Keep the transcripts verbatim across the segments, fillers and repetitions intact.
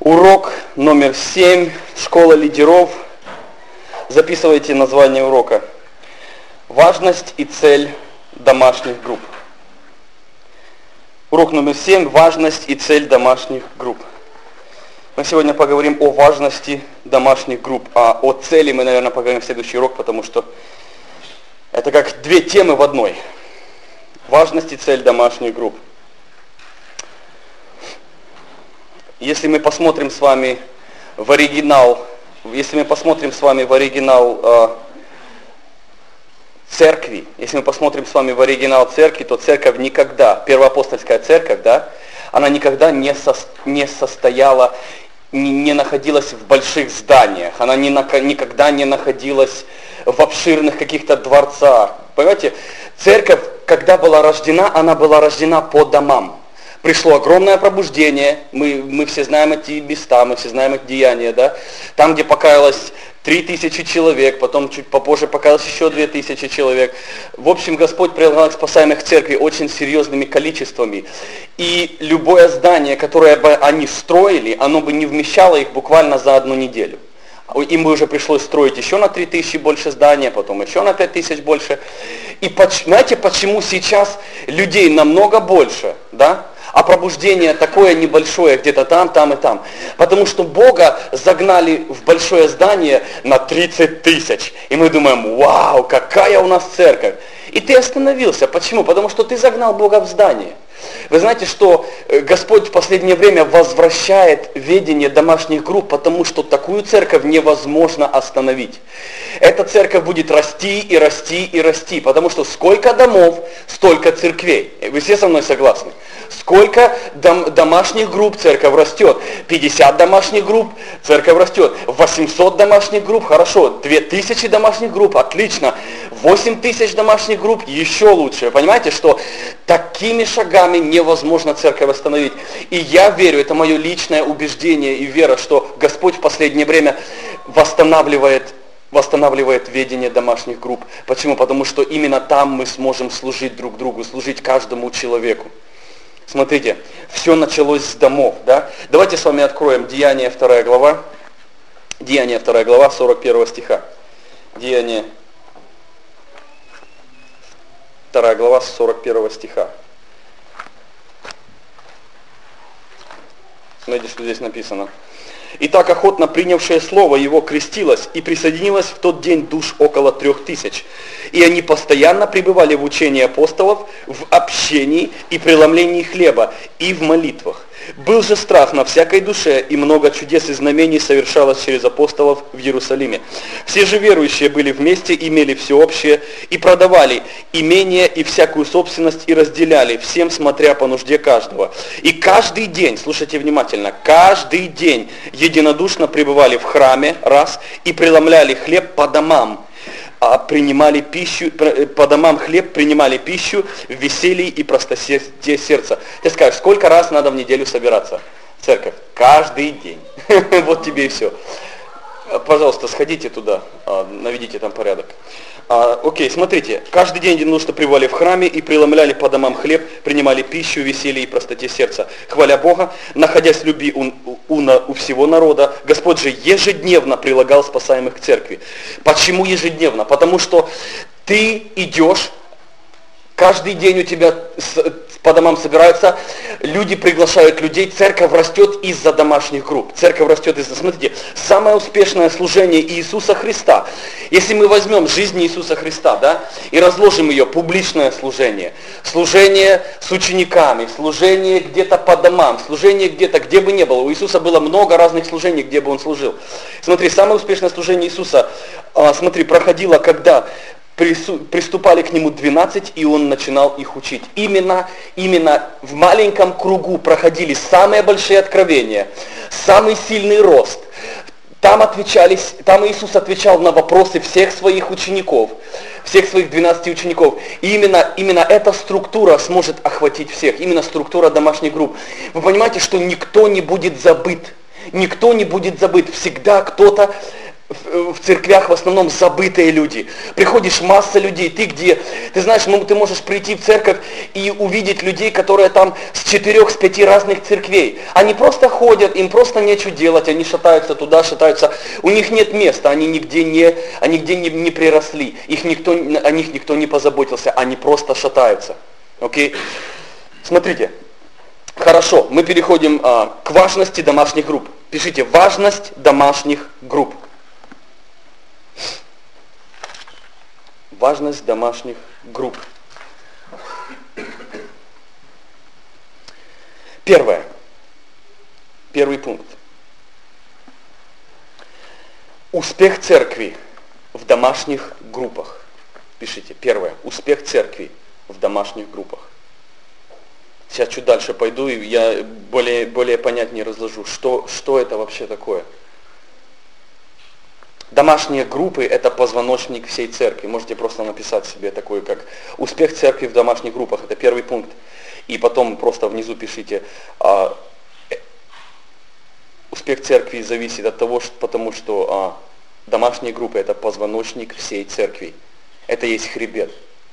Урок номер семь. Школа лидеров. Записывайте название урока. Важность и цель домашних групп. Урок номер семь. Важность и цель домашних групп. Мы сегодня поговорим о важности домашних групп, а о цели мы, наверное, поговорим в следующий урок, потому что это как две темы в одной. Важность и цель домашних групп. Если мы посмотрим с вами в оригинал, если мы посмотрим с вами в оригинал э, церкви, если мы посмотрим с вами в оригинал церкви, то церковь никогда, первоапостольская церковь, да, она никогда не, со, не состояла, не, не находилась в больших зданиях, она не, никогда не находилась в обширных каких-то дворцах. Понимаете, церковь, когда была рождена, она была рождена по домам. Пришло огромное пробуждение, мы, мы все знаем эти места, мы все знаем их деяния, да? Там, где покаялось три тысячи человек, потом чуть попозже покаялось еще две тысячи человек. В общем, Господь прилагал спасаемых церкви очень серьезными количествами. И любое здание, которое бы они строили, оно бы не вмещало их буквально за одну неделю. Им бы уже пришлось строить еще на три тысячи больше здания, потом еще на пять тысяч больше. И знаете, почему сейчас людей намного больше, да? А пробуждение такое небольшое, где-то там, там и там. Потому что Бога загнали в большое здание на тридцать тысяч. И мы думаем, вау, какая у нас церковь. И ты остановился. Почему? Потому что ты загнал Бога в здание. Вы знаете, что Господь в последнее время возвращает ведение домашних групп, потому что такую церковь невозможно остановить. Эта церковь будет расти и расти и расти, потому что сколько домов, столько церквей. Вы все со мной согласны? Сколько дом, домашних групп, церковь растет. пятьдесят домашних групп, церковь растет. восемьсот домашних групп, хорошо. две тысячи домашних групп, отлично. восемь тысяч домашних групп, еще лучше. Понимаете, что такими шагами невозможно церковь остановить. И я верю, это мое личное убеждение и вера, что Господь в последнее время восстанавливает восстанавливает ведение домашних групп. Почему? Потому что именно там мы сможем служить друг другу, служить каждому человеку. Смотрите, все началось с домов, да? Давайте с вами откроем Деяния вторая глава. Деяния вторая глава, сорок первого стиха. Деяния вторая глава, сорок первого стиха. Смотрите, что здесь написано. «Итак, охотно принявшее слово его крестилось, и присоединилось в тот день душ около трех тысяч. И они постоянно пребывали в учении апостолов, в общении и преломлении хлеба, и в молитвах. Был же страх на всякой душе, и много чудес и знамений совершалось через апостолов в Иерусалиме. Все же верующие были вместе, имели все общее, и продавали имение и всякую собственность, и разделяли, всем смотря по нужде каждого. И каждый день, слушайте внимательно, каждый день единодушно пребывали в храме, раз, и преломляли хлеб по домам, а принимали пищу, по домам хлеб принимали пищу в веселье и простоте сердца». Ты скажешь, сколько раз надо в неделю собираться? Церковь. Каждый день. Вот тебе и все. Пожалуйста, сходите туда, наведите там порядок. А, окей, смотрите, каждый день единодушно пребывали в храме и преломляли по домам хлеб, принимали пищу в веселье и простоте сердца. Хваля Бога, находясь в любви у, у, у всего народа, Господь же ежедневно прилагал спасаемых к церкви. Почему ежедневно? Потому что ты идешь, каждый день у тебя по домам собираются, люди приглашают людей, церковь растет из-за домашних групп. Церковь растет из-за... Смотрите, самое успешное служение Иисуса Христа. Если мы возьмем жизнь Иисуса Христа, да, и разложим ее, публичное служение, служение с учениками, служение где-то по домам, служение где-то, где бы ни было. У Иисуса было много разных служений, где бы Он служил. Смотри, самое успешное служение Иисуса, смотри, проходило, когда приступали к Нему двенадцать, и Он начинал их учить. Именно, именно в маленьком кругу проходили самые большие откровения, самый сильный рост. Там, отвечались, там Иисус отвечал на вопросы всех своих учеников, всех своих двенадцати учеников. И именно, именно эта структура сможет охватить всех, именно структура домашних групп. Вы понимаете, что никто не будет забыт, никто не будет забыт, всегда кто-то в, в церквях в основном забытые люди. Приходишь, масса людей, ты где? Ты знаешь, ну, ты можешь прийти в церковь и увидеть людей, которые там с четырех, с пяти разных церквей. Они просто ходят, им просто нечего делать, они шатаются туда, шатаются. У них нет места, они нигде не, они нигде не, не приросли, их никто, о них никто не позаботился, они просто шатаются. Окей? Смотрите. Хорошо, мы переходим а, к важности домашних групп. Пишите «важность домашних групп». Важность домашних групп. Первое. Первый пункт. Успех церкви в домашних группах. Пишите. Первое. Успех церкви в домашних группах. Сейчас чуть дальше пойду, и я более, более понятнее разложу, что, что это вообще такое. Домашние группы – это позвоночник всей церкви. Можете просто написать себе такое, как успех церкви в домашних группах. Это первый пункт. И потом просто внизу пишите, а, успех церкви зависит от того, что, потому что а, домашние группы – это позвоночник всей церкви. Это есть хребет.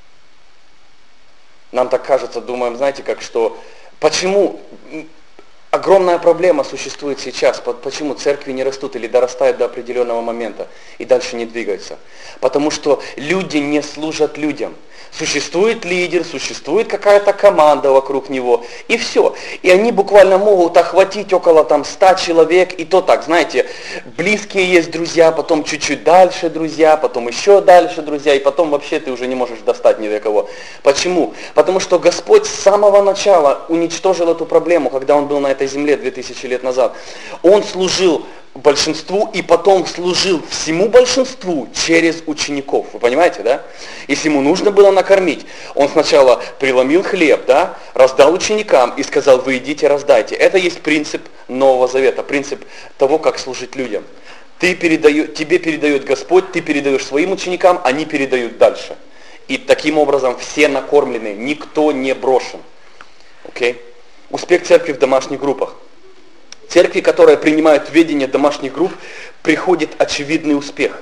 Нам так кажется, думаем, знаете, как что, почему огромная проблема существует сейчас, почему церкви не растут или дорастают до определенного момента и дальше не двигаются. Потому что люди не служат людям. Существует лидер, существует какая-то команда вокруг него, и все. И они буквально могут охватить около там ста человек, и то так, знаете, близкие есть друзья, потом чуть-чуть дальше друзья, потом еще дальше друзья, и потом вообще ты уже не можешь достать ни до кого. Почему? Потому что Господь с самого начала уничтожил эту проблему, когда Он был на этой земле две тысячи лет назад. Он служил большинству и потом служил всему большинству через учеников. Вы понимаете, да? Если ему нужно было накормить, он сначала преломил хлеб, да, раздал ученикам и сказал: вы идите, раздайте. Это есть принцип Нового Завета, принцип того, как служить людям. Ты передаю, тебе передает Господь, ты передаешь своим ученикам, они передают дальше. И таким образом все накормлены, никто не брошен. Окей? Успех церкви в домашних группах. Церкви, которые принимают ведение домашних групп, приходит очевидный успех.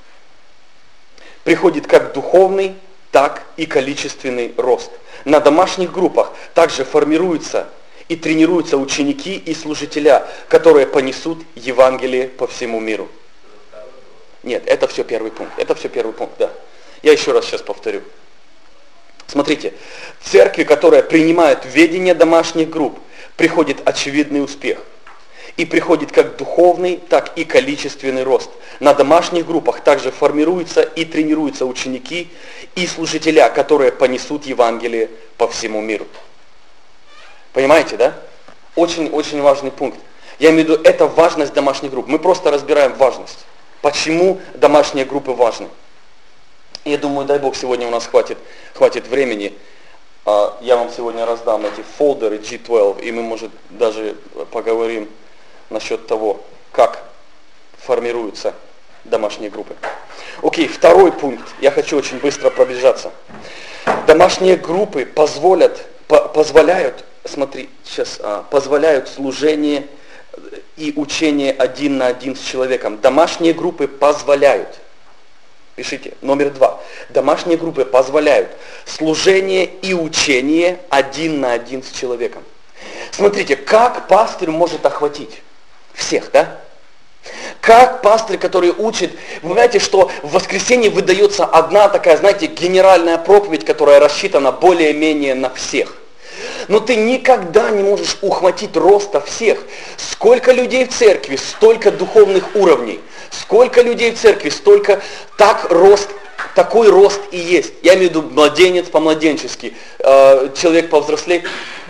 Приходит как духовный, так и количественный рост. На домашних группах также формируются и тренируются ученики и служителя, которые понесут Евангелие по всему миру. Нет, это все первый пункт. Это все первый пункт, да. Я еще раз сейчас повторю. Смотрите, церкви, которые принимают ведение домашних групп, приходит очевидный успех. И приходит как духовный, так и количественный рост. На домашних группах также формируются и тренируются ученики и служителя, которые понесут Евангелие по всему миру. Понимаете, да? Очень-очень важный пункт. Я имею в виду, это важность домашних групп. Мы просто разбираем важность. Почему домашние группы важны? Я думаю, дай Бог, сегодня у нас хватит, хватит времени. Я вам сегодня раздам эти фолдеры джи двенадцать, и мы, может, даже поговорим насчет того, как формируются домашние группы. Окей, второй пункт. Я хочу очень быстро пробежаться. Домашние группы позволят, по, позволяют, смотри, сейчас, а, позволяют служение и учение один на один с человеком. Домашние группы позволяют. Пишите, номер два. Домашние группы позволяют служение и учение один на один с человеком. Смотрите, как пастырь может охватить всех, да? Как пастырь, который учит, вы знаете, что в воскресенье выдается одна такая, знаете, генеральная проповедь, которая рассчитана более-менее на всех. Но ты никогда не можешь ухватить роста всех. Сколько людей в церкви, столько духовных уровней. Сколько людей в церкви, столько так рост, такой рост и есть. Я имею в виду младенец по-младенчески, э, человек повзрослее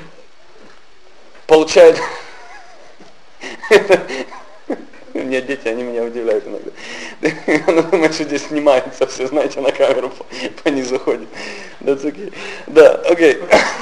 получает... У меня дети, они меня удивляют иногда. Она думает, что здесь снимается все, знаете, на камеру по, по низу ходит. That's okay. Да, окей.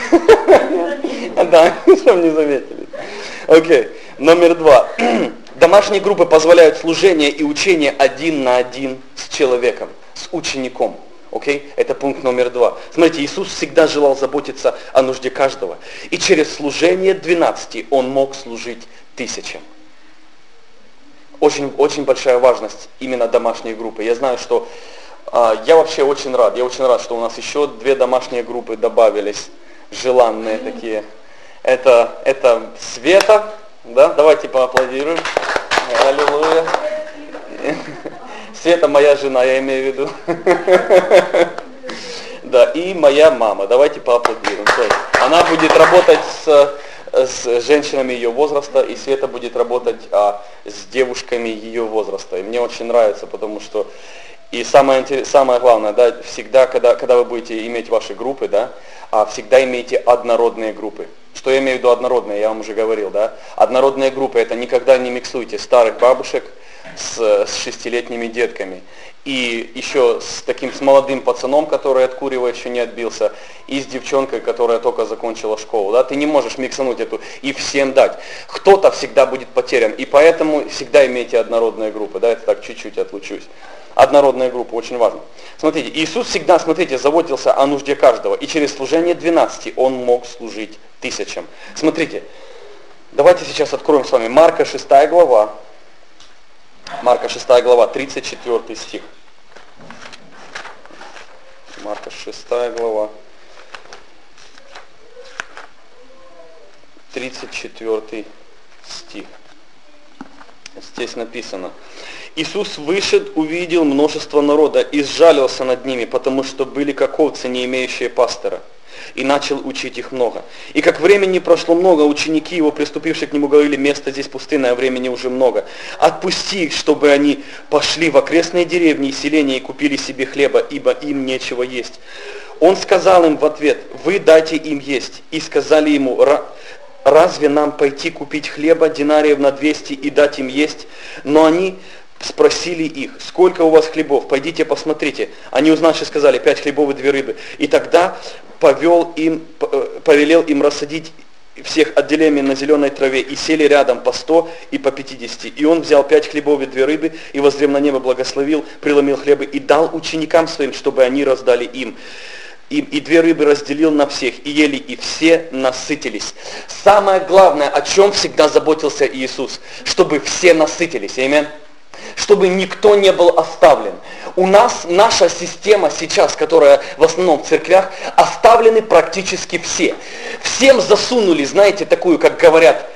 Да, чтобы не заметили. Окей, номер два. Домашние группы позволяют служение и учение один на один с человеком, с учеником. Окей? Это пункт номер два. Смотрите, Иисус всегда желал заботиться о нужде каждого. И через служение двенадцати Он мог служить тысячам. Очень, очень большая важность именно домашней группы. Я знаю, что а, я вообще очень рад, я очень рад, что у нас еще две домашние группы добавились, желанные такие. Это, это Света, да, давайте поаплодируем. Аллилуйя. Света моя жена, я имею в виду. Да, и моя мама, давайте поаплодируем. Она будет работать с... с женщинами ее возраста, и Света будет работать а, с девушками ее возраста. И мне очень нравится, потому что, и самое, самое главное, да, всегда, когда, когда вы будете иметь ваши группы, да, а, всегда имейте однородные группы. Что я имею в виду однородные, я вам уже говорил, да. Однородные группы, это никогда не миксуйте старых бабушек с, с шестилетними детками. И еще с таким, с молодым пацаном, который от курева еще не отбился, и с девчонкой, которая только закончила школу. Да? Ты не можешь миксануть эту и всем дать. Кто-то всегда будет потерян, и поэтому всегда имейте однородные группы. Да? Это так чуть-чуть отлучусь. Однородная группа, очень важно. Смотрите, Иисус всегда, смотрите, заботился о нужде каждого, и через служение двенадцати Он мог служить тысячам. Смотрите, давайте сейчас откроем с вами Марка шестая глава. Марка шестая глава, тридцать четвёртый стих. Марка шестая глава, тридцать четвёртый стих. Здесь написано: Иисус вышел, увидел множество народа и сжалился над ними, потому что были как овцы, не имеющие пастора. И начал учить их много. И как времени прошло много, ученики его, приступившие к нему, говорили: место здесь пустынное, а времени уже много. Отпусти их, чтобы они пошли в окрестные деревни и селения и купили себе хлеба, ибо им нечего есть. Он сказал им в ответ: вы дайте им есть. И сказали ему: разве нам пойти купить хлеба динариев на двести и дать им есть? Но они спросили их: сколько у вас хлебов? Пойдите посмотрите. Они узнавши сказали: пять хлебов и две рыбы. И тогда повел им, повелел им рассадить всех отделениями на зеленой траве, и сели рядом по сто и по пятидесяти. И он взял пять хлебов и две рыбы, и воззрев на небо благословил, преломил хлебы и дал ученикам своим, чтобы они раздали им. И, и две рыбы разделил на всех, и ели, и все насытились. Самое главное, о чем всегда заботился Иисус: чтобы все насытились. Аминь. Чтобы никто не был оставлен. У нас наша система сейчас, которая в основном в церквях, оставлены практически все. Всем засунули, знаете, такую, как говорят,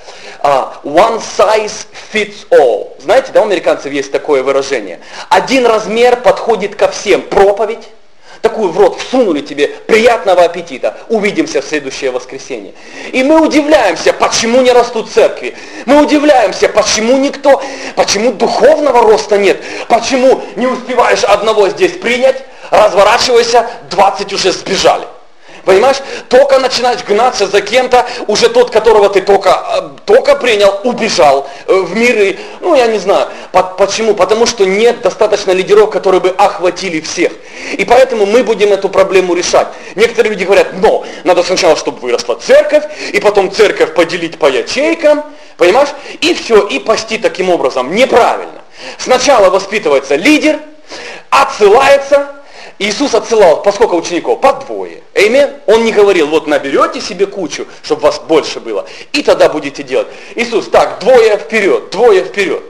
one size fits all. Знаете, да, у американцев есть такое выражение. Один размер подходит ко всем. Проповедь. Такую в рот всунули тебе: приятного аппетита, увидимся в следующее воскресенье. И мы удивляемся, почему не растут церкви. Мы удивляемся, почему никто, почему духовного роста нет, почему не успеваешь одного здесь принять, разворачивайся, двадцать уже сбежали. Понимаешь? Только начинаешь гнаться за кем-то, уже тот, которого ты только, только принял, убежал в миры. Ну, я не знаю. Почему? Потому что нет достаточно лидеров, которые бы охватили всех. И поэтому мы будем эту проблему решать. Некоторые люди говорят: но надо сначала, чтобы выросла церковь, и потом церковь поделить по ячейкам, понимаешь? И все, и пасти таким образом. Неправильно. Сначала воспитывается лидер, отсылается. Иисус отсылал по сколько учеников? По двое. Аминь. Он не говорил: вот наберете себе кучу, чтобы вас больше было, и тогда будете делать. Иисус: так, двое вперед, двое вперед.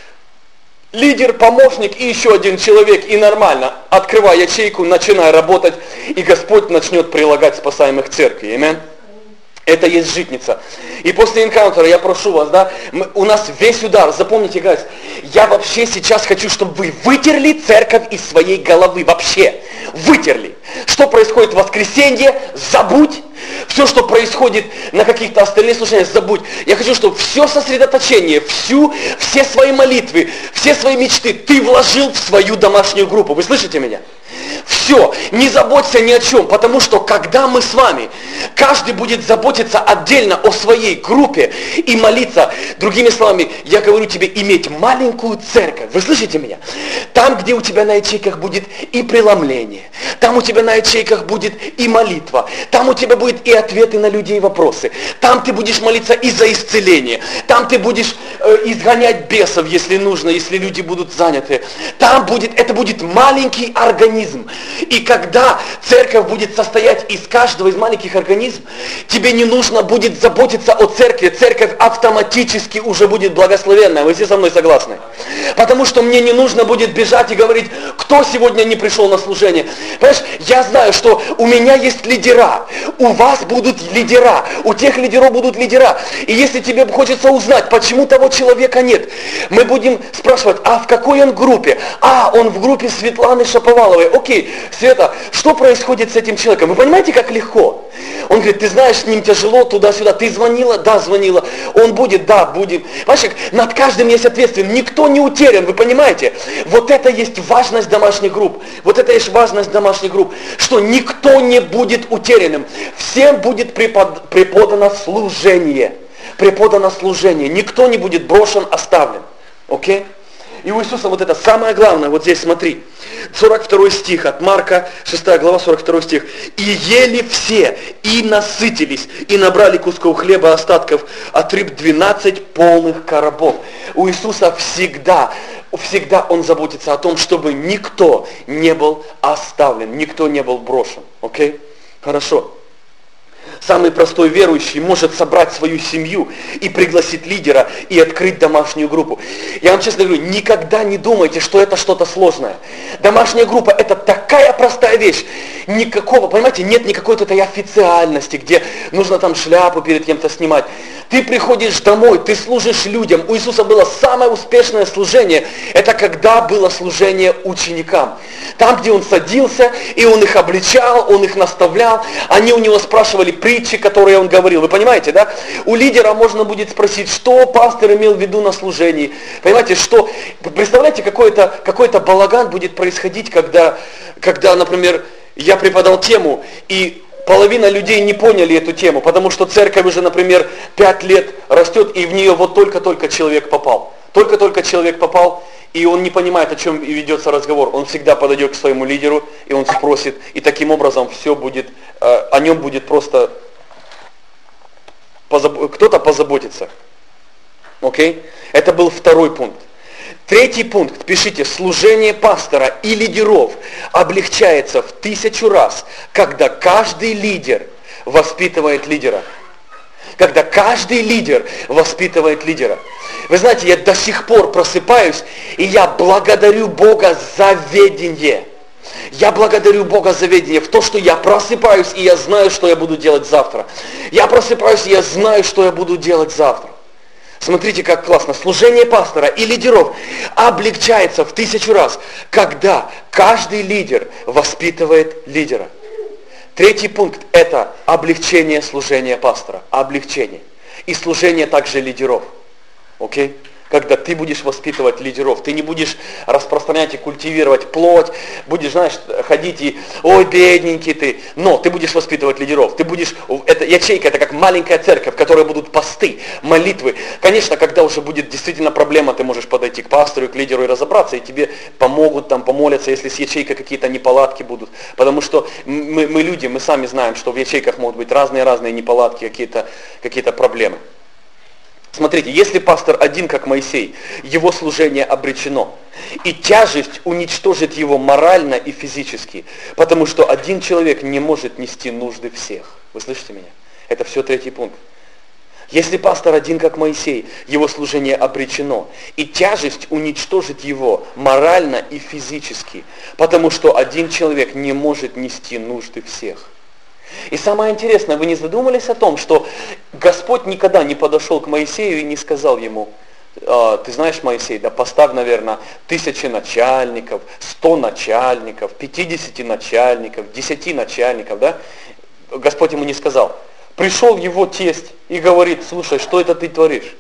Лидер, помощник и еще один человек, и нормально. Открывай ячейку, начинай работать, и Господь начнет прилагать спасаемых церкви. Аминь. Это есть житница. И после энкаунтера я прошу вас, да, мы, у нас весь удар, запомните, guys, я вообще сейчас хочу, чтобы вы вытерли церковь из своей головы, вообще, вытерли. Что происходит в воскресенье, забудь. Все, что происходит на каких-то остальных служениях, забудь. Я хочу, чтобы все сосредоточение, всю, все свои молитвы, все свои мечты ты вложил в свою домашнюю группу. Вы слышите меня? Все, не заботься ни о чем, потому что когда мы с вами, каждый будет заботиться отдельно о своей группе и молиться. Другими словами, я говорю тебе, иметь маленькую церковь. Вы слышите меня? Там, где у тебя на ячейках будет и преломление, там у тебя на ячейках будет и молитва, там у тебя будет и ответы на людей вопросы, там ты будешь молиться и за исцеление, там ты будешь э, изгонять бесов, если нужно, если люди будут заняты. Там будет, это будет маленький организм, И когда церковь будет состоять из каждого из маленьких организмов, тебе не нужно будет заботиться о церкви. Церковь автоматически уже будет благословенная. Вы все со мной согласны? Потому что мне не нужно будет бежать и говорить, кто сегодня не пришел на служение. Понимаешь, я знаю, что у меня есть лидера, у вас будут лидера, у тех лидеров будут лидера. И если тебе хочется узнать, почему того человека нет, мы будем спрашивать, а в какой он группе? А, он в группе Светланы Шаповаловой. Окей, Света, что происходит с этим человеком? Вы понимаете, как легко? Он говорит, ты знаешь, с ним тяжело, туда-сюда. Ты звонила? Да, звонила. Он будет? Да, будет. Понимаешь, над каждым есть ответственность. Никто не утерян, вы понимаете? Вот это есть важность домашних групп. Вот это есть важность домашних групп. Что никто не будет утерянным. Всем будет препод... преподано служение. Преподано служение. Никто не будет брошен, оставлен. Окей? И у Иисуса вот это самое главное, вот здесь смотри, сорок второй стих от Марка, шестая глава, сорок второй стих. «И ели все, и насытились, и набрали кусков хлеба остатков от рыб двенадцать полных коробов». У Иисуса всегда, всегда Он заботится о том, чтобы никто не был оставлен, никто не был брошен. Окей? Хорошо. Самый простой верующий может собрать свою семью и пригласить лидера и открыть домашнюю группу. Я вам честно говорю, никогда не думайте, что это что-то сложное. Домашняя группа – это такая простая вещь. Никакого, понимаете, нет никакой вот этой официальности, где нужно там шляпу перед кем-то снимать. Ты приходишь домой, ты служишь людям. У Иисуса было самое успешное служение. Это когда было служение ученикам. Там, где Он садился, и Он их обличал, Он их наставлял. Они у Него спрашивали притчи, которые Он говорил. Вы понимаете, да? У лидера можно будет спросить, что пастор имел в виду на служении. Понимаете, что... Представляете, какой-то, какой-то балаган будет происходить, когда, когда, например, я преподал тему, и... половина людей не поняли эту тему, потому что церковь уже, например, пять лет растет, и в нее вот только-только человек попал. Только-только человек попал, и он не понимает, о чем ведется разговор. Он всегда подойдет к своему лидеру, и он спросит, и таким образом все будет, о нем будет просто, кто-то позаботится. Окей? Это был второй пункт. Третий пункт, пишите, служение пастора и лидеров облегчается в тысячу раз, когда каждый лидер воспитывает лидера. Когда каждый лидер воспитывает лидера. Вы знаете, я до сих пор просыпаюсь, и я благодарю Бога за ведение. Я благодарю Бога за ведение в то, что я просыпаюсь, и я знаю, что я буду делать завтра. Я просыпаюсь, и я знаю, что я буду делать завтра. Смотрите, как классно. Служение пастора и лидеров облегчается в тысячу раз, когда каждый лидер воспитывает лидера. Третий пункт – это облегчение служения пастора. Облегчение. И служение также лидеров. Окей? Когда ты будешь воспитывать лидеров, ты не будешь распространять и культивировать плоть, будешь, знаешь, ходить и, ой, бедненький ты, но ты будешь воспитывать лидеров, ты будешь, это ячейка, это как маленькая церковь, в которой будут посты, молитвы. Конечно, когда уже будет действительно проблема, ты можешь подойти к пастору, к лидеру и разобраться, и тебе помогут там, помолятся, если с ячейкой какие-то неполадки будут. Потому что мы, мы люди, мы сами знаем, что в ячейках могут быть разные-разные неполадки, какие-то, какие-то проблемы. Смотрите, если пастор один, как Моисей, его служение обречено, и тяжесть уничтожит его морально и физически, потому что один человек не может нести нужды всех. Вы слышите меня? Это все третий пункт. Если пастор один, как Моисей, его служение обречено, и тяжесть уничтожит его морально и физически, потому что один человек не может нести нужды всех. И самое интересное, вы не задумались о том, что Господь никогда не подошел к Моисею и не сказал ему, ты знаешь, Моисей, да поставь, наверное, тысячи начальников, сто начальников, пятидесяти начальников, десяти начальников, да? Господь ему не сказал. Пришел его тесть и говорит, слушай, что это ты творишь?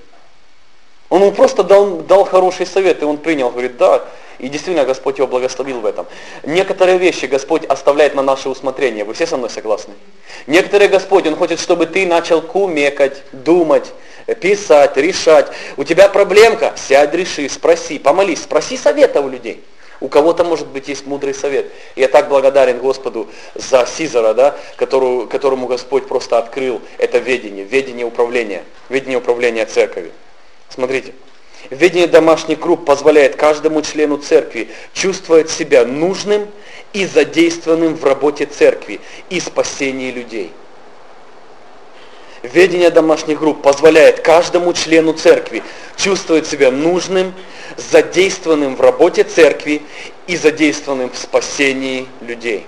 Он ему просто дал, дал хороший совет, и он принял, говорит, да. И действительно Господь его благословил в этом. Некоторые вещи Господь оставляет на наше усмотрение. Вы все со мной согласны? Некоторые Господь, Он хочет, чтобы ты начал кумекать, думать, писать, решать. У тебя проблемка? Сядь, реши, спроси, помолись, спроси совета у людей. У кого-то, может быть, есть мудрый совет. И я так благодарен Господу за Сизара, да, которую, которому Господь просто открыл это ведение, ведение управления, ведение управления церковью. Смотрите. Ведение домашних групп позволяет каждому члену церкви чувствовать себя нужным и задействованным в работе церкви и спасении людей. Ведение домашних групп позволяет каждому члену церкви чувствовать себя нужным, задействованным в работе церкви и задействованным в спасении людей.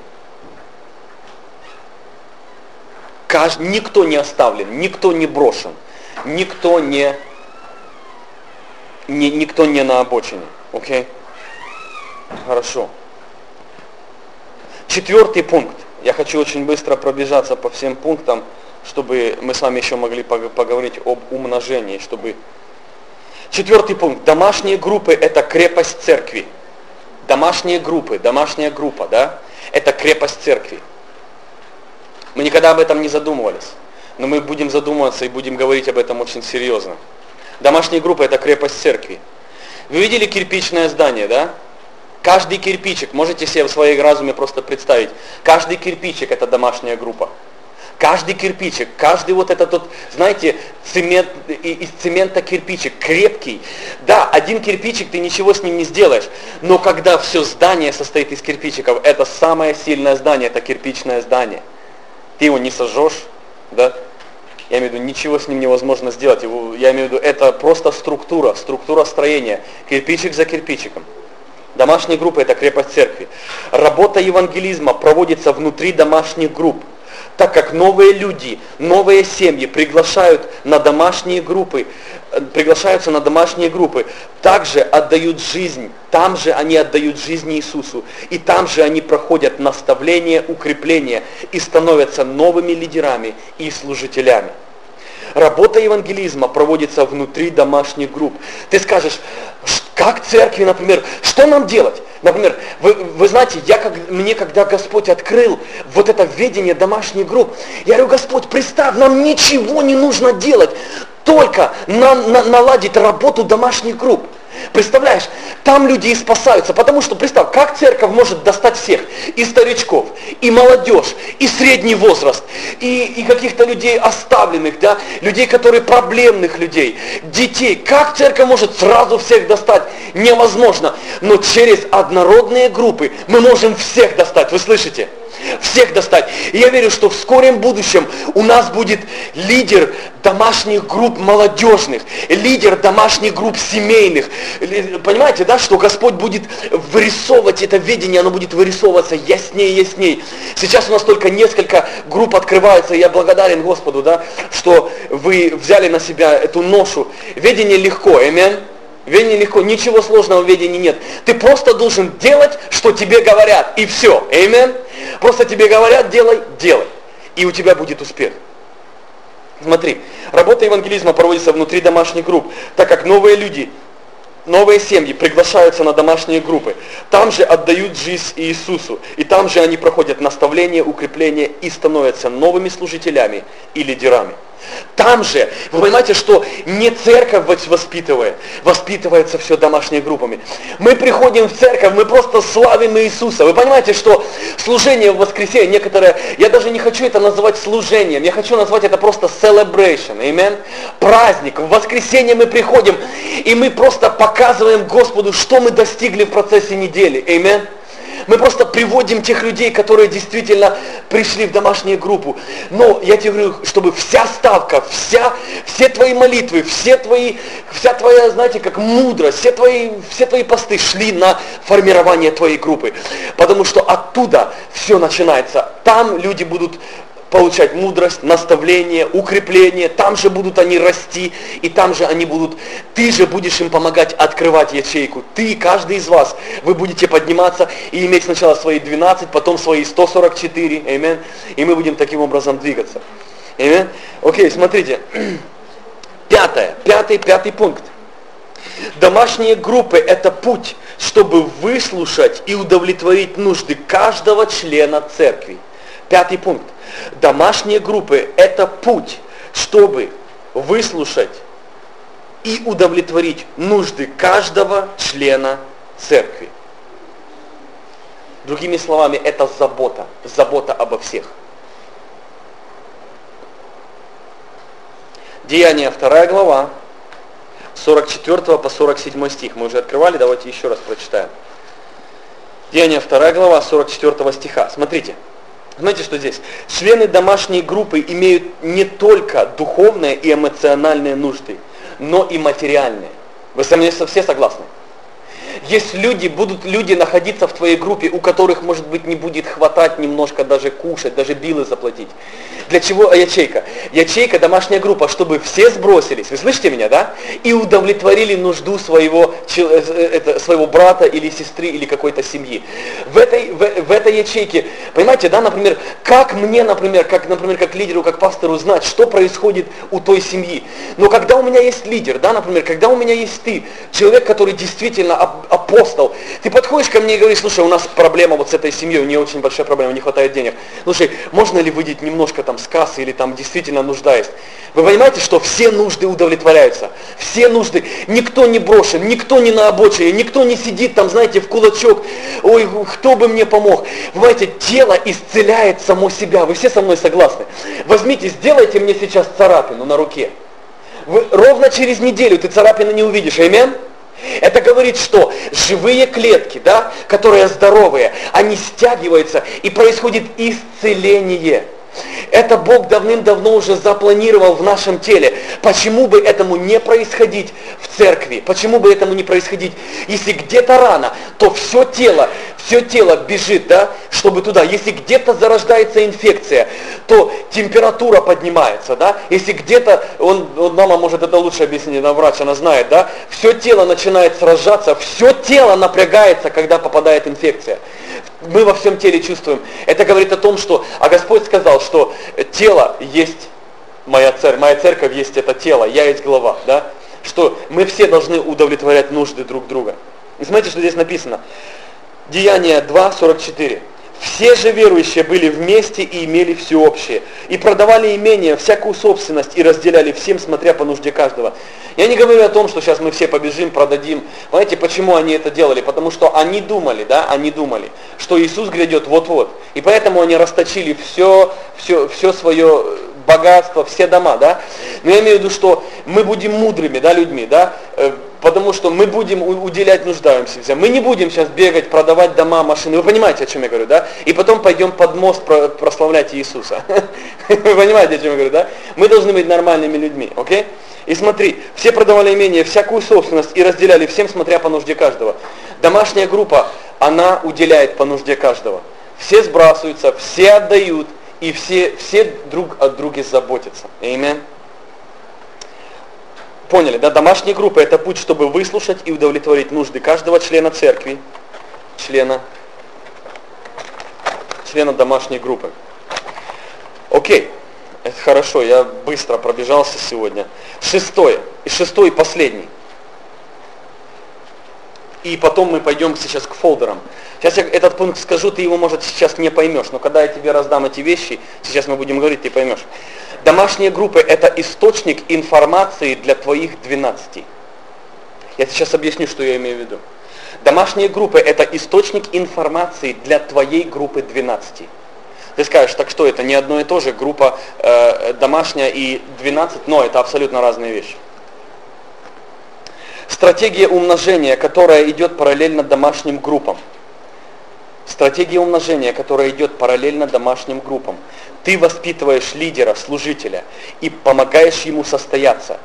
Кажд... Никто не оставлен, никто не брошен, никто не, не, никто не на обочине. Окей? Хорошо. Четвертый пункт. Я хочу очень быстро пробежаться по всем пунктам, чтобы мы с вами еще могли поговорить об умножении. Чтобы... Четвертый пункт. Домашние группы – это крепость церкви. Домашние группы, домашняя группа, да, это крепость церкви. Мы никогда об этом не задумывались, но мы будем задумываться и будем говорить об этом очень серьезно. Домашние группы – это крепость церкви. Вы видели кирпичное здание, да? Каждый кирпичик, можете себе в своей разуме просто представить, каждый кирпичик – это домашняя группа. Каждый кирпичик, каждый вот этот вот, знаете, цемент, из цемента кирпичик, крепкий. Да, один кирпичик, ты ничего с ним не сделаешь, но когда все здание состоит из кирпичиков, это самое сильное здание, это кирпичное здание. Ты его не сожжешь, да? Я имею в виду, ничего с ним невозможно сделать. Его, я имею в виду, это просто структура, структура строения, кирпичик за кирпичиком. Домашние группы – это крепость церкви. Работа евангелизма проводится внутри домашних групп, так как новые люди, новые семьи приглашают на домашние группы, приглашаются на домашние группы, также отдают жизнь, там же они отдают жизнь Иисусу, и там же они проходят наставление, укрепление и становятся новыми лидерами и служителями. Работа евангелизма проводится внутри домашних групп. Ты скажешь, как церкви, например, что нам делать? Например, вы, вы знаете, я, как, мне когда Господь открыл вот это ведение домашних групп, я говорю, Господь, представь, нам ничего не нужно делать, только на, на, наладить работу домашних групп. Представляешь, там люди и спасаются, потому что, представь, как церковь может достать всех, и старичков, и молодежь, и средний возраст, и, и каких-то людей оставленных, да, людей, которые проблемных людей, детей. Как церковь может сразу всех достать? Невозможно. Но через однородные группы мы можем всех достать, вы слышите? Всех достать. И я верю, что в скором будущем у нас будет лидер домашних групп молодежных, лидер домашних групп семейных. Понимаете, да, что Господь будет вырисовывать это видение, оно будет вырисовываться яснее и яснее. Сейчас у нас только несколько групп открываются, и я благодарен Господу, да, что вы взяли на себя эту ношу. Видение легко, аминь. Ведение легко, ничего сложного в ведении нет. Ты просто должен делать, что тебе говорят, и все. Аминь. Просто тебе говорят, делай, делай. И у тебя будет успех. Смотри, работа евангелизма проводится внутри домашних групп, так как новые люди, новые семьи приглашаются на домашние группы. Там же отдают жизнь Иисусу. И там же они проходят наставление, укрепление и становятся новыми служителями и лидерами. Там же, вы понимаете, что не церковь воспитывает, воспитывается все домашними группами. Мы приходим в церковь, мы просто славим Иисуса. Вы понимаете, что служение в воскресенье, некоторое, я даже не хочу это называть служением, я хочу назвать это просто celebration, amen? Праздник. В воскресенье мы приходим, и мы просто показываем Господу, что мы достигли в процессе недели, amen? Мы просто приводим тех людей, которые действительно пришли в домашнюю группу. Но я тебе говорю, чтобы вся ставка, вся, все твои молитвы, все твои, вся твоя, знаете, как мудрость, все твои, все твои посты шли на формирование твоей группы. Потому что оттуда все начинается. Там люди будут получать мудрость, наставление, укрепление, там же будут они расти, и там же они будут, ты же будешь им помогать открывать ячейку. Ты, каждый из вас, вы будете подниматься и иметь сначала свои двенадцать, потом свои сто сорок четыре, аминь, и мы будем таким образом двигаться. Аминь. Окей, смотрите, пятое, пятый, пятый пункт. Домашние группы – это путь, чтобы выслушать и удовлетворить нужды каждого члена церкви. Пятый пункт. Домашние группы – это путь, чтобы выслушать и удовлетворить нужды каждого члена церкви. Другими словами, это забота, забота обо всех. Деяния, вторая глава, сорок четвёртого по сорок седьмой стих. Мы уже открывали, давайте еще раз прочитаем. Деяния вторая глава, сорок четвёртого стиха. Смотрите. Знаете, что здесь? Члены домашней группы имеют не только духовные и эмоциональные нужды, но и материальные. Вы со мной все согласны? Если люди, будут люди находиться в твоей группе, у которых, может быть, не будет хватать немножко даже кушать, даже билы заплатить. Для чего ячейка? Ячейка, домашняя группа, чтобы все сбросились, вы слышите меня, да? И удовлетворили нужду своего, это, своего брата или сестры или какой-то семьи. В этой, в, в этой ячейке, понимаете, да, например, как мне, например, как, например, как лидеру, как пастору знать, что происходит у той семьи. Но когда у меня есть лидер, да, например, когда у меня есть ты, человек, который действительно апостол, ты подходишь ко мне и говоришь: слушай, у нас проблема вот с этой семьей, у нее очень большая проблема, не хватает денег. Слушай, можно ли выйти немножко там с кассы или там действительно нужда есть? Вы понимаете, что все нужды удовлетворяются, все нужды, никто не брошен, никто не на обочине, никто не сидит там, знаете, в кулачок, ой, кто бы мне помог. Вы понимаете, тело исцеляет само себя, вы все со мной согласны? Возьмите, сделайте мне сейчас царапину на руке. Вы, ровно через неделю ты царапины не увидишь, аминь? Это говорит, что живые клетки, да, которые здоровые, они стягиваются и происходит исцеление. Это Бог давным-давно уже запланировал в нашем теле. Почему бы этому не происходить в церкви? Почему бы этому не происходить? Если где-то рано, то все тело, все тело бежит, да, чтобы туда. Если где-то зарождается инфекция, то температура поднимается, да. Если где-то, он, он, мама может это лучше объяснить, она врач, она знает, да. Все тело начинает сражаться, все тело напрягается, когда попадает инфекция. Мы во всем теле чувствуем. Это говорит о том, что, а Господь сказал, что тело есть моя церковь, моя церковь есть это тело, я есть глава, да? Что мы все должны удовлетворять нужды друг друга. И смотрите, что здесь написано. Деяния два, сорок четыре. Все же верующие были вместе и имели все общее. И продавали имение, всякую собственность, и разделяли всем, смотря по нужде каждого. Я не говорю о том, что сейчас мы все побежим, продадим. Знаете, почему они это делали? Потому что они думали, да, они думали, что Иисус грядет вот-вот. И поэтому они расточили все, все, все свое богатство, все дома, да. Но я имею в виду, что мы будем мудрыми, да, людьми, да, потому что мы будем уделять нуждающимся. Мы не будем сейчас бегать, продавать дома, машины. Вы понимаете, о чем я говорю, да? И потом пойдем под мост прославлять Иисуса. Вы понимаете, о чем я говорю, да? Мы должны быть нормальными людьми, окей? И смотри, все продавали имение, всякую собственность и разделяли всем, смотря по нужде каждого. Домашняя группа, она уделяет по нужде каждого. Все сбрасываются, все отдают, и все, все друг от друга заботятся. Аминь. Поняли, да? Домашняя группа — это путь, чтобы выслушать и удовлетворить нужды каждого члена церкви, члена, члена домашней группы. Окей, это хорошо, я быстро пробежался сегодня. Шестое, и шестой, и последний. И потом мы пойдем сейчас к фолдерам. Сейчас я этот пункт скажу, ты его, может, сейчас не поймешь, но когда я тебе раздам эти вещи, сейчас мы будем говорить, ты поймешь. Домашние группы — это источник информации для твоих двенадцати. Я сейчас объясню, что я имею в виду. Домашние группы — это источник информации для твоей группы двенадцати. Ты скажешь, так что это не одно и то же, группа э, домашняя и двенадцать, но это абсолютно разные вещи. Стратегия умножения, которая идет параллельно домашним группам. Стратегия умножения, которая идет параллельно домашним группам. Ты воспитываешь лидера, служителя и помогаешь ему состояться.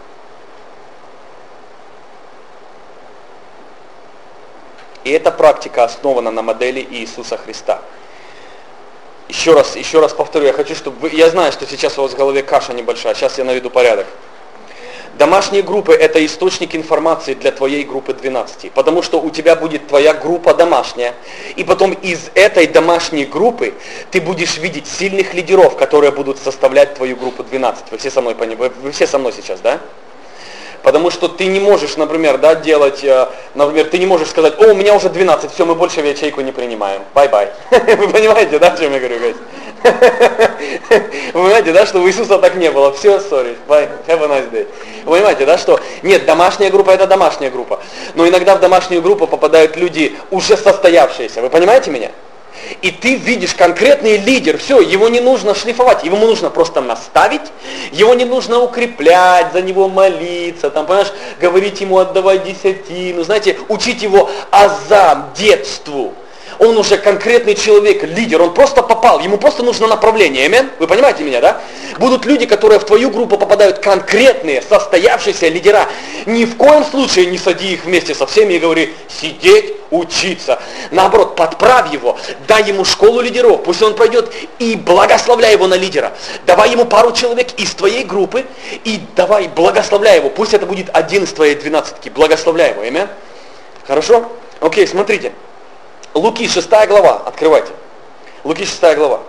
И эта практика основана на модели Иисуса Христа. Еще раз, еще раз повторю, я хочу, чтобы вы, я знаю, что сейчас у вас в голове каша небольшая, сейчас я наведу порядок. Домашние группы — это источник информации для твоей группы двенадцати, потому что у тебя будет твоя группа домашняя, и потом из этой домашней группы ты будешь видеть сильных лидеров, которые будут составлять твою группу двенадцать. Вы все со мной понимаете? Вы все со мной сейчас, да? Потому что ты не можешь, например, да, делать, например, ты не можешь сказать: о, у меня уже двенадцать, все, мы больше в ячейку не принимаем. Бай-бай. Вы понимаете, да, о чем я говорю, guys? Вы понимаете, да, что у Иисуса так не было. Все, sorry, bye, have a nice day. Вы понимаете, да, что нет, домашняя группа — это домашняя группа. Но иногда в домашнюю группу попадают люди уже состоявшиеся. Вы понимаете меня? и ты видишь конкретный лидер, все, его не нужно шлифовать, ему нужно просто наставить, его не нужно укреплять, за него молиться, там, понимаешь, говорить ему отдавать десятину, знаете, учить его азам, детству. Он уже конкретный человек, лидер, он просто попал, ему просто нужно направление, амин? Вы понимаете меня, да? Будут люди, которые в твою группу попадают, конкретные, состоявшиеся лидера. Ни в коем случае не сади их вместе со всеми и говори, сидеть, учиться. Наоборот, подправь его, дай ему школу лидеров, пусть он пройдет и благословляй его на лидера. Давай ему пару человек из твоей группы и давай, благословляй его, пусть это будет один из твоей двенадцатки, благословляй его, амин? Хорошо? Окей, смотрите. Луки, шестая глава, открывайте. Луки, шестая глава.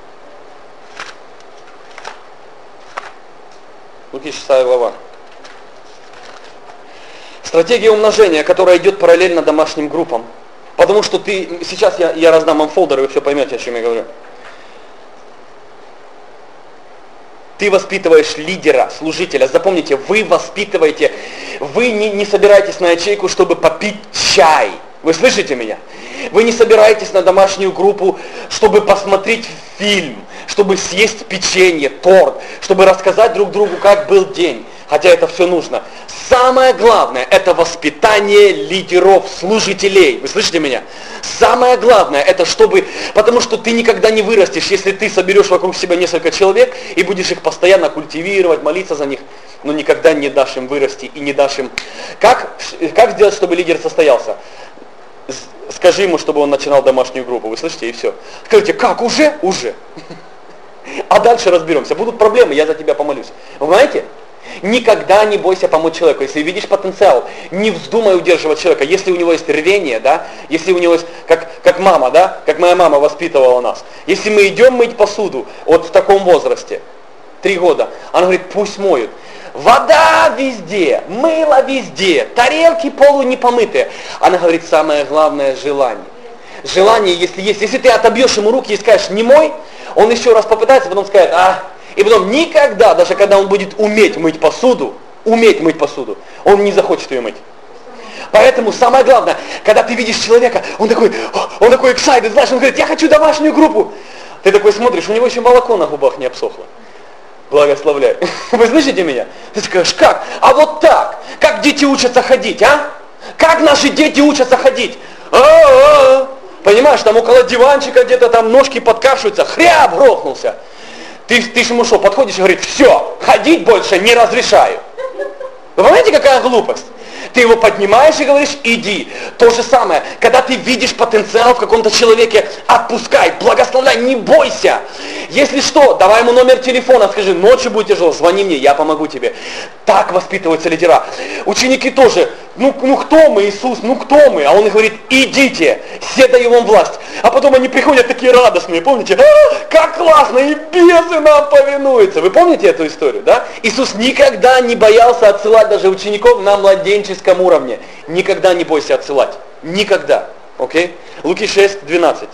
Луки, шестая глава. Стратегия умножения, которая идет параллельно домашним группам. Потому что ты, сейчас я, я раздам вам фолдер, и вы все поймете, о чем я говорю. Ты воспитываешь лидера, служителя. Запомните, вы воспитываете, вы не, не собираетесь на ячейку, чтобы попить чай. Вы слышите меня? Вы не собираетесь на домашнюю группу, чтобы посмотреть фильм, чтобы съесть печенье, торт, чтобы рассказать друг другу, как был день. Хотя это все нужно. Самое главное – это воспитание лидеров, служителей. Вы слышите меня? Самое главное – это чтобы… Потому что ты никогда не вырастешь, если ты соберешь вокруг себя несколько человек и будешь их постоянно культивировать, молиться за них, но никогда не дашь им вырасти и не дашь им… Как, как сделать, чтобы лидер состоялся? Скажи ему, чтобы он начинал домашнюю группу. Вы слышите? И все. Скажите, как? Уже? Уже. А дальше разберемся. Будут проблемы, я за тебя помолюсь. Вы знаете? Никогда не бойся помочь человеку. Если видишь потенциал, не вздумай удерживать человека. Если у него есть рвение, да, если у него есть, как, как мама, да, как моя мама воспитывала нас. Если мы идем мыть посуду, вот в таком возрасте, три года, она говорит, пусть моют. Вода везде, мыло везде, тарелки полу не помытые. Она говорит, самое главное желание. Желание, если есть. Если ты отобьешь ему руки и скажешь, не мой, он еще раз попытается, потом скажет, а, и потом никогда, даже когда он будет уметь мыть посуду, уметь мыть посуду, он не захочет ее мыть. Поэтому самое главное, когда ты видишь человека, он такой, он такой excited, знаешь, он говорит, я хочу домашнюю группу. Ты такой смотришь, у него еще молоко на губах не обсохло. Благословляй. Вы слышите меня? Ты скажешь, как? А вот так. Как дети учатся ходить, а? Как наши дети учатся ходить? А-а-а. Понимаешь, там около диванчика где-то там ножки подкашиваются, хряб грохнулся. Ты, ты же ему что, подходишь и говоришь, все, ходить больше не разрешаю. Вы понимаете, какая глупость? Ты его поднимаешь и говоришь, иди. То же самое, когда ты видишь потенциал в каком-то человеке, отпускай, благословляй, не бойся. Если что, давай ему номер телефона, скажи, ночью будет тяжело, звони мне, я помогу тебе. Так воспитываются лидера. Ученики тоже, ну, ну кто мы, Иисус, ну кто мы? А он говорит, идите, все даю вам власть. А потом они приходят такие радостные, помните? А, как классно, и бесы нам повинуются. Вы помните эту историю, да? Иисус никогда не боялся отсылать даже учеников на младенческом уровне. Никогда не бойся отсылать. Никогда. Окей? Луки шесть, двенадцать.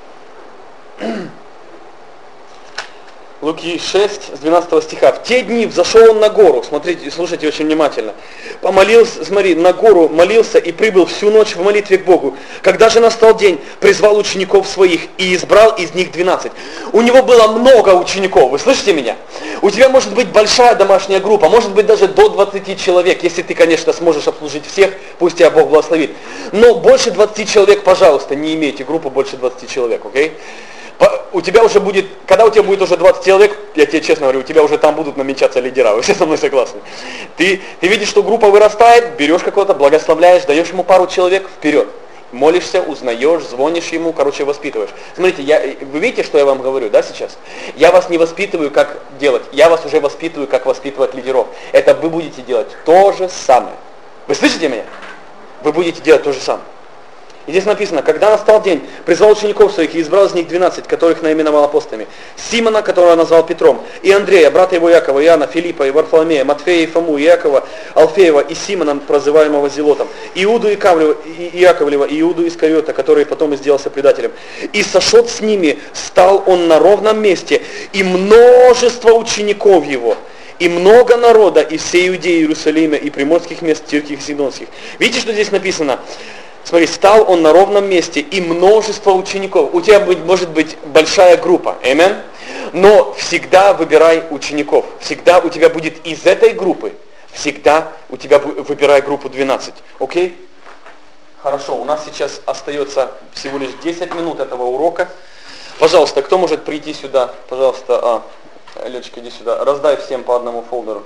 Луки шесть, с двенадцатого стиха. В те дни взошел он на гору, смотрите, слушайте очень внимательно. Помолился, смотри, на гору молился и прибыл всю ночь в молитве к Богу. Когда же настал день, призвал учеников своих и избрал из них двенадцать. У него было много учеников, вы слышите меня? У тебя может быть большая домашняя группа, может быть даже до двадцати человек, если ты, конечно, сможешь обслужить всех, пусть тебя Бог благословит. Но больше двадцати человек, пожалуйста, не имейте группу больше двадцати человек, окей? У тебя уже будет, когда у тебя будет уже двадцать человек, я тебе честно говорю, у тебя уже там будут намечаться лидера, вы все со мной согласны. Ты, ты видишь, что группа вырастает, берешь какого-то, благословляешь, даешь ему пару человек, вперед. Молишься, узнаешь, звонишь ему, короче, воспитываешь. Смотрите, я, вы видите, что я вам говорю, да, сейчас? Я вас не воспитываю, как делать, я вас уже воспитываю, как воспитывать лидеров. Это вы будете делать то же самое. Вы слышите меня? Вы будете делать то же самое. И здесь написано, когда настал день, призвал учеников своих и избрал из них двенадцать, которых наименовал апостолами. Симона, которого назвал Петром, и Андрея, брата его Якова, Иоанна, Филиппа, и Варфоломея, Матфея и Фому, Иакова, Алфеева, и Симона, прозываемого Зелотом, Иуду Иаковлева, и Иуду Искариота, который потом и сделался предателем. И сошед с ними, стал он на ровном месте, и множество учеников его, и много народа из всей Иудеи, Иерусалима, и приморских мест, Тирских и Сидонских. Видите, что здесь написано? Смотри, стал он на ровном месте, и множество учеников. У тебя будет, может быть большая группа, amen? Но всегда выбирай учеников. Всегда у тебя будет из этой группы, всегда у тебя выбирай группу двенадцать. Окей? Хорошо, у нас сейчас остается всего лишь десять минут этого урока. Пожалуйста, кто может прийти сюда? Пожалуйста, а, Лёчка, иди сюда. Раздай всем по одному фолдеру.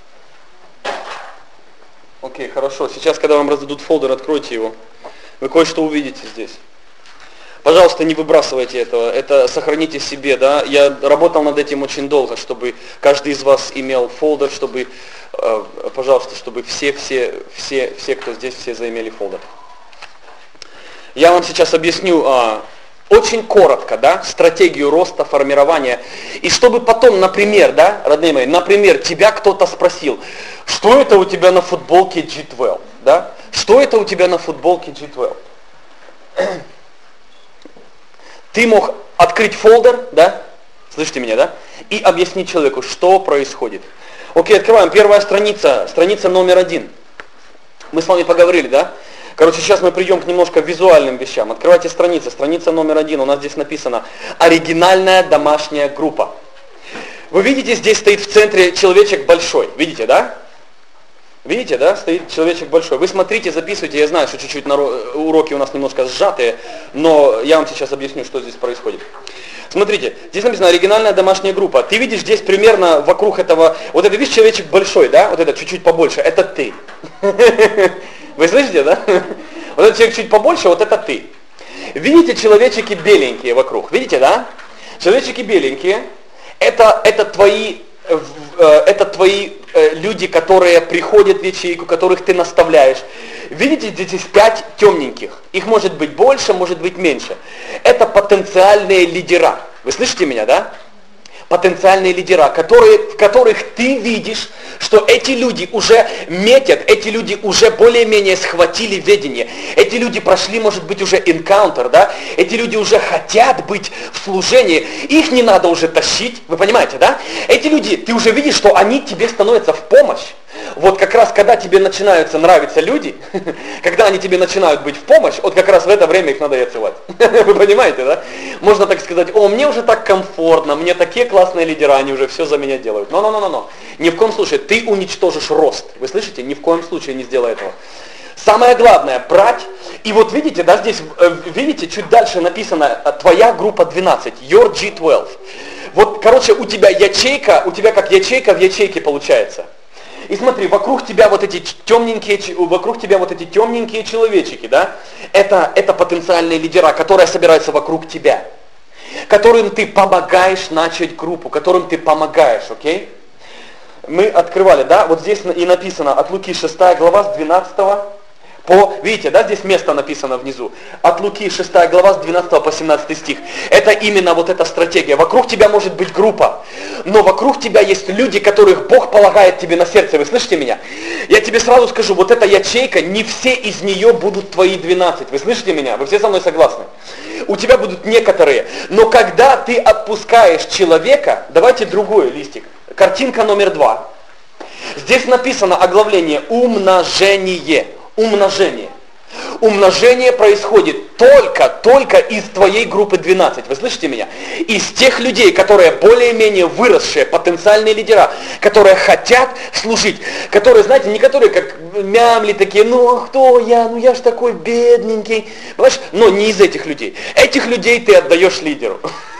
Окей, хорошо. Сейчас, когда вам раздадут фолдер, откройте его. Вы кое-что увидите здесь. Пожалуйста, не выбрасывайте этого. Это сохраните себе, да. Я работал над этим очень долго, чтобы каждый из вас имел фолдер, чтобы, э, пожалуйста, чтобы все, все, все, все, кто здесь, все заимели фолдер. Я вам сейчас объясню а, очень коротко, да, стратегию роста, формирования. И чтобы потом, например, да, родные мои, например, тебя кто-то спросил, что это у тебя на футболке джи двенадцать, да? Что это у тебя на футболке джи двенадцать? Ты мог открыть фолдер, да, слышите меня, да, и объяснить человеку, что происходит. Окей, открываем, первая страница, страница номер один. Мы с вами поговорили, да? Короче, сейчас мы придем к немножко визуальным вещам. Открывайте страницу, страница номер один, у нас здесь написано «Оригинальная домашняя группа». Вы видите, здесь стоит в центре человечек большой, видите, да? Видите, да, стоит человечек большой. Вы смотрите, записывайте, я знаю, что чуть-чуть уроки у нас немножко сжатые, но я вам сейчас объясню, что здесь происходит. Смотрите, здесь написано «Оригинальная домашняя группа». Ты видишь здесь примерно вокруг этого, вот это, видишь, человечек большой, да, вот это чуть-чуть побольше, это ты. Вы слышите, да? Вот этот человек чуть побольше, вот это ты. Видите человечки беленькие вокруг, видите, да? Человечки беленькие, это, это твои, это твои люди, которые приходят в ячейку, которых ты наставляешь. Видите, здесь пять темненьких. Их может быть больше, может быть меньше. Это потенциальные лидера. Вы слышите меня, да? Потенциальные лидера, которые, в которых ты видишь, что эти люди уже метят, эти люди уже более-менее схватили ведение. Эти люди прошли, может быть, уже энкаунтер, да? Эти люди уже хотят быть в служении. Их не надо уже тащить, вы понимаете, да? Эти люди, ты уже видишь, что они тебе становятся в помощь. Вот как раз, когда тебе начинаются нравиться люди, когда они тебе начинают быть в помощь, вот как раз в это время их надо и отсылать. Вы понимаете, да? Можно так сказать, о, мне уже так комфортно, мне такие классные лидера, они уже все за меня делают. Но-но-но-но-но. Ни в коем случае, ты уничтожишь рост. Вы слышите? Ни в коем случае не сделай этого. Самое главное, брать, и вот видите, да, здесь, видите, чуть дальше написано, твоя группа двенадцать, your джи двенадцать. Вот, короче, у тебя ячейка, у тебя как ячейка в ячейке получается. И смотри, вокруг тебя вот эти темненькие, вокруг тебя вот эти темненькие человечки, да, это, это потенциальные лидера, которые собираются вокруг тебя, которым ты помогаешь начать группу, которым ты помогаешь, окей? Мы открывали, да, вот здесь и написано от Луки шестая глава с двенадцатого по, видите, да, здесь место написано внизу, от Луки шестая глава с двенадцатого по семнадцатый стих. Это именно вот эта стратегия. Вокруг тебя может быть группа, но вокруг тебя есть люди, которых Бог полагает тебе на сердце. Вы слышите меня? Я тебе сразу скажу, вот эта ячейка, не все из нее будут твои двенадцать. Вы слышите меня? Вы все со мной согласны? У тебя будут некоторые. Но когда ты отпускаешь человека, давайте другой листик. Картинка номер два. Здесь написано оглавление «Умножение». Умножение. Умножение происходит только, только из твоей группы двенадцать. Вы слышите меня? Из тех людей, которые более-менее выросшие, потенциальные лидера, которые хотят служить, которые, знаете, не которые как мямли такие, ну а кто я, ну я ж такой бедненький. Понимаешь? Но не из этих людей. Этих людей ты отдаешь лидеру.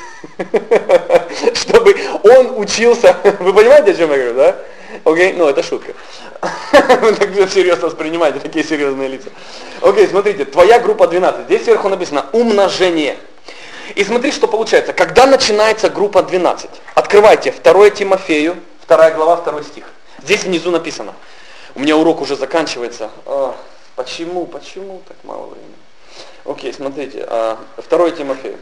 Чтобы он учился. Вы понимаете, о чем я говорю, да? Окей, ну это шутка. Вы так все серьезно воспринимаете, такие серьезные лица. Окей, смотрите, твоя группа двенадцать. Здесь сверху написано умножение. И смотри, что получается. Когда начинается группа двенадцать? Открывайте второе Тимофею, вторая глава, второй стих. Здесь внизу написано. У меня урок уже заканчивается. А, почему, почему так мало времени? Окей, смотрите, второе Тимофею.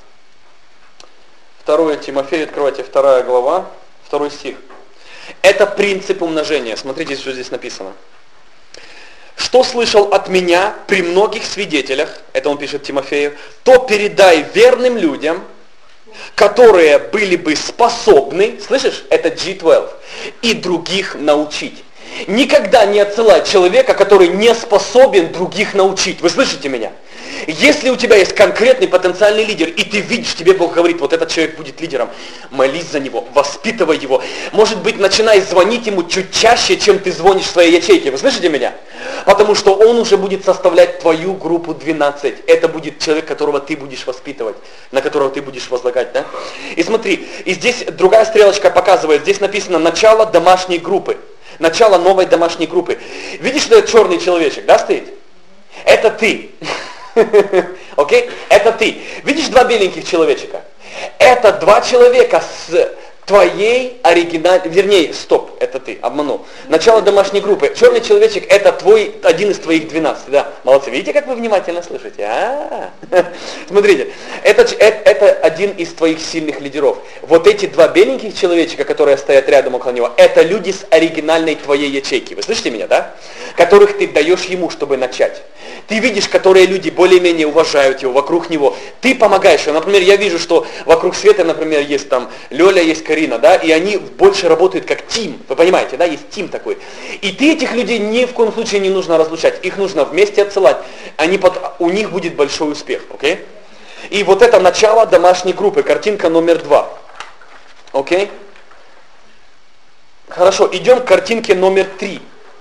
второе Тимофею, открывайте вторая глава, второй стих. Это принцип умножения. Смотрите, что здесь написано. Что слышал от меня при многих свидетелях, это он пишет Тимофею, то передай верным людям, которые были бы способны, слышишь, это джи двенадцать, и других научить. Никогда не отсылай человека, который не способен других научить. Вы слышите меня? Если у тебя есть конкретный потенциальный лидер, и ты видишь, тебе Бог говорит, вот этот человек будет лидером, молись за него, воспитывай его. Может быть, начинай звонить ему чуть чаще, чем ты звонишь в своей ячейке. Вы слышите меня? Потому что он уже будет составлять твою группу двенадцать. Это будет человек, которого ты будешь воспитывать, на которого ты будешь возлагать. Да? И смотри, и здесь другая стрелочка показывает, здесь написано начало домашней группы. Начало новой домашней группы. Видишь, что это черный человечек, да, стоит? Это ты. Окей? Okay? Это ты. Видишь два беленьких человечка? Это два человека с твоей оригинальной, вернее, стоп, это ты, обманул. Начало домашней группы. Черный человечек это твой, один из твоих двенадцати, да. Молодцы, видите, как вы внимательно слышите? А-а-а. Смотрите, это, это, это один из твоих сильных лидеров. Вот эти два беленьких человечка, которые стоят рядом около него, это люди с оригинальной твоей ячейки. Вы слышите меня, да? Которых ты даешь ему, чтобы начать. Ты видишь, которые люди более-менее уважают его, вокруг него. Ты помогаешь. Например, я вижу, что вокруг Светы, например, есть там Лёля, есть Карина, да, и они больше работают как тим. Вы понимаете, да, есть тим такой. И ты этих людей ни в коем случае не нужно разлучать. Их нужно вместе отсылать. Они под, у них будет большой успех, окей? И вот это начало домашней группы, картинка номер два. Окей? Хорошо, идем к картинке номер три.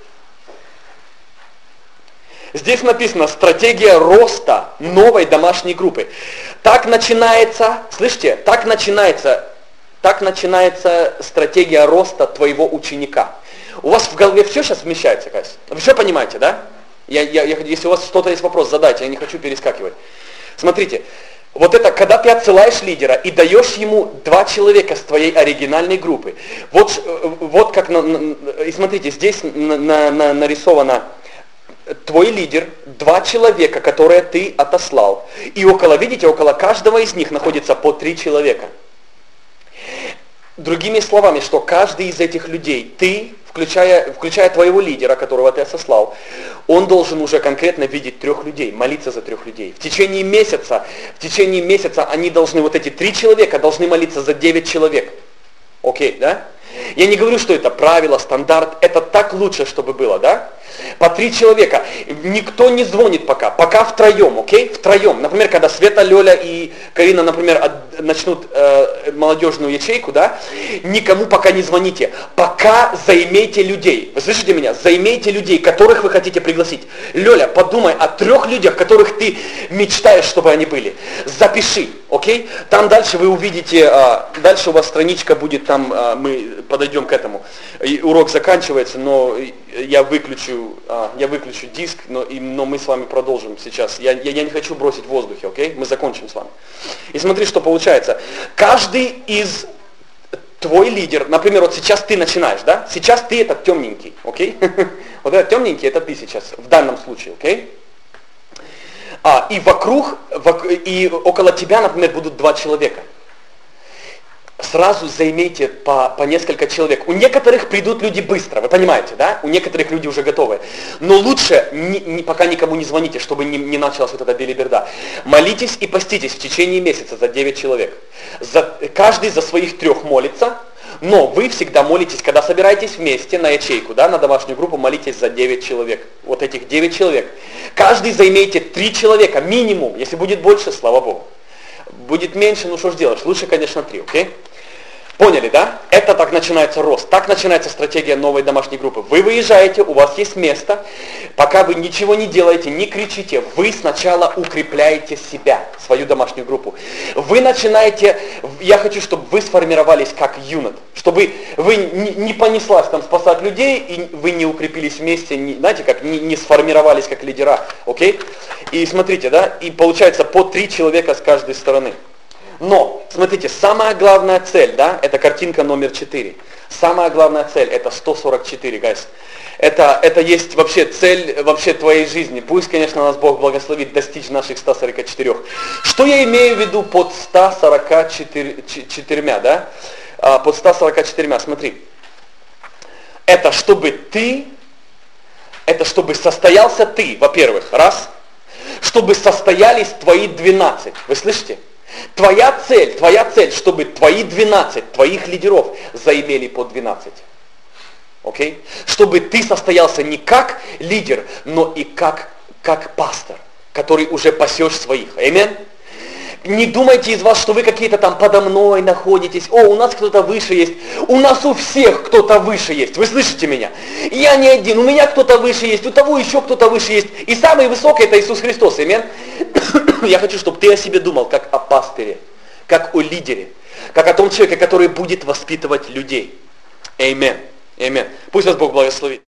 Здесь написано стратегия роста новой домашней группы. Так начинается, слышите, так начинается, так начинается стратегия роста твоего ученика. У вас в голове все сейчас вмещается, кажется? Вы все понимаете, да? Я, я, я, если у вас что-то есть вопрос, задайте, я не хочу перескакивать. Смотрите, вот это, когда ты отсылаешь лидера и даешь ему два человека с твоей оригинальной группы. Вот, вот как, на, на, и смотрите, здесь на, на, на, нарисовано твой лидер, два человека, которые ты отослал. И около, видите, около каждого из них находится по три человека. Другими словами, что каждый из этих людей, ты, включая, включая твоего лидера, которого ты отослал, он должен уже конкретно видеть трех людей, молиться за трех людей. В течение месяца, в течение месяца они должны, вот эти три человека должны молиться за девять человек. Окей, да? Я не говорю, что это правило, стандарт, это так лучше, чтобы было, да? По три человека. Никто не звонит пока. Пока втроем, окей? Втроем. Например, когда Света, Лёля и Карина, например, от, начнут э, молодежную ячейку, да? Никому пока не звоните. Пока займейте людей. Вы слышите меня? Займейте людей, которых вы хотите пригласить. Лёля, подумай о трех людях, которых ты мечтаешь, чтобы они были. Запиши, окей? Там дальше вы увидите, э, дальше у вас страничка будет, там э, мы подойдем к этому. И урок заканчивается, но я выключу, а, я выключу диск, но, и, но мы с вами продолжим сейчас. Я, я, я не хочу бросить в воздухе, окей? Мы закончим с вами. И смотри, что получается. Каждый из твой лидер, например, вот сейчас ты начинаешь, да? Сейчас ты этот темненький, окей? Вот этот темненький, это ты сейчас, в данном случае, окей? А, и вокруг, и около тебя, например, будут два человека. Сразу займите по, по несколько человек. У некоторых придут люди быстро, вы понимаете, да? У некоторых люди уже готовы. Но лучше не, не, пока никому не звоните, чтобы не, не началась вот эта белиберда. Молитесь и поститесь в течение месяца за девять человек. За, каждый за своих трех молится, но вы всегда молитесь, когда собираетесь вместе на ячейку, да, на домашнюю группу, молитесь за девять человек. Вот этих девять человек. Каждый займейте три человека минимум. Если будет больше, слава Богу. Будет меньше, ну что ж делаешь? Лучше, конечно, три, окей? Поняли, да? Это так начинается рост, так начинается стратегия новой домашней группы. Вы выезжаете, у вас есть место, пока вы ничего не делаете, не кричите, вы сначала укрепляете себя, свою домашнюю группу. Вы начинаете, я хочу, чтобы вы сформировались как юнит, чтобы вы не, не понеслась там спасать людей, и вы не укрепились вместе, не, знаете, как не, не сформировались как лидера, окей? И смотрите, да, и получается по три человека с каждой стороны. Но, смотрите, самая главная цель, да, это картинка номер четыре. Самая главная цель, это сто сорок четыре, guys. Это, это есть вообще цель вообще твоей жизни. Пусть, конечно, нас Бог благословит достичь наших ста сорока четырёх. Что я имею в виду под ста сорока четырьмя, да? А, под ста сорока четырьмя, смотри. Это чтобы ты, это чтобы состоялся ты, во-первых, раз. Чтобы состоялись твои двенадцать. Вы слышите? Твоя цель, твоя цель, чтобы твои двенадцать, твоих лидеров заимели по двенадцать. Окей? Чтобы ты состоялся не как лидер, но и как, как пастор, который уже пасешь своих. Аминь? Не думайте из вас, что вы какие-то там подо мной находитесь. О, у нас кто-то выше есть. У нас у всех кто-то выше есть. Вы слышите меня? Я не один. У меня кто-то выше есть. У того еще кто-то выше есть. И самый высокий это Иисус Христос. Аминь? Я хочу, чтобы ты о себе думал, как о пастыре, как о лидере, как о том человеке, который будет воспитывать людей. Аминь. Аминь. Пусть вас Бог благословит.